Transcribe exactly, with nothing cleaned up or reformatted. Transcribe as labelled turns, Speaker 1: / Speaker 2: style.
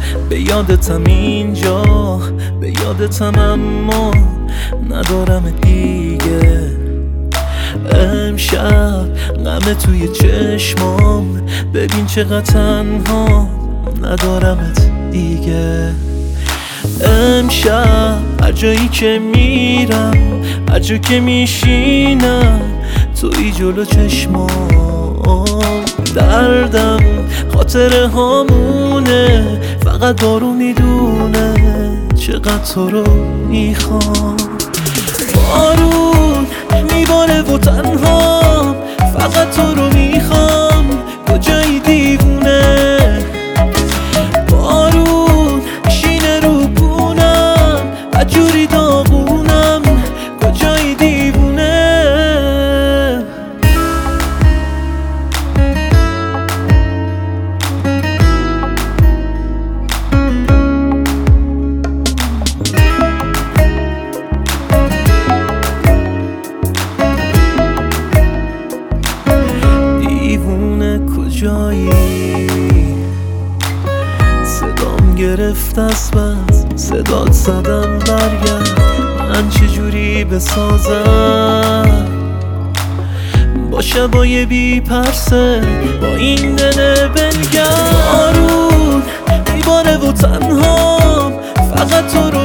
Speaker 1: به یادتم اینجا، به یادتم اما ندارم دیگه. امشب غم توی چشمام، ببین چقدر تنها ندارمت دیگه. امشب هر جایی که میرم، هر جا که میشینم، توی جلو چشمام. دردم خاطره هامونه، فقط دارو میدونه چقدر تو رو میخوام. بارون میباره و تنها فقط تو رو میخوام. کجایی دیوونه؟ بارون شینه رو بونم، عجوری داغونم. کجایی دیوونه؟ کجایی؟ صدام گرفت از بس، صدات زدم برگرد. من چجوری بسازم با شبای بی پرسه، با این دل بلگرد. بارون میباره و تنها فقط تو رو